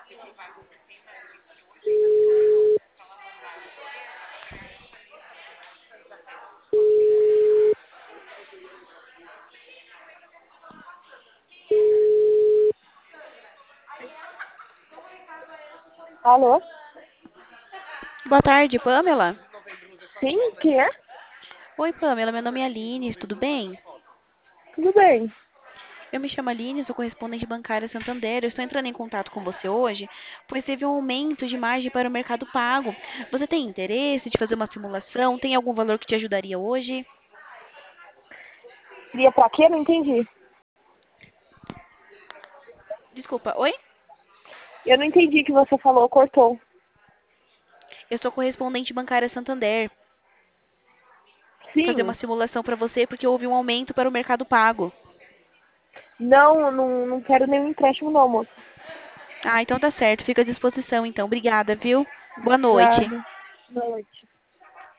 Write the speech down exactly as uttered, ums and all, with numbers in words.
Alô? Boa tarde, Pamela. Sim, quem é? Oi, Pamela, meu nome é Aline, tudo bem? Tudo bem. Eu me chamo Aline, sou correspondente bancária Santander. Eu estou entrando em contato com você hoje, pois teve um aumento de margem para o mercado pago. Você tem interesse de fazer uma simulação? Tem algum valor que te ajudaria hoje? Seria pra quê? Não entendi. Desculpa, oi? Eu não entendi o que você falou, cortou. Eu sou correspondente bancária Santander. Fazer uma Sim. simulação para você porque houve um aumento para o mercado pago. Não, não, não quero nenhum empréstimo não, moça. Ah, então tá certo. Fica à disposição, então. Obrigada, viu? Boa noite. Obrigada. Boa noite.